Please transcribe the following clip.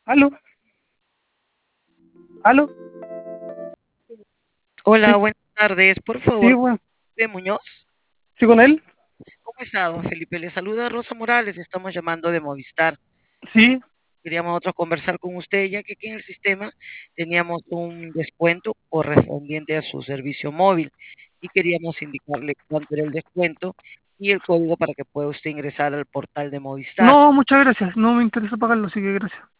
Aló, aló, Hola, sí, buenas tardes. Por sí, favor, bueno, Felipe Muñoz. sí con él, ¿Cómo está, don Felipe? Le saluda Rosa Morales. Estamos llamando de Movistar. sí. Queríamos nosotros conversar con usted, ya que aquí en el sistema teníamos un descuento correspondiente a su servicio móvil y queríamos indicarle cuánto era el descuento y el código para que pueda usted ingresar al portal de Movistar. No, muchas gracias, no me interesa pagarlo, así que gracias.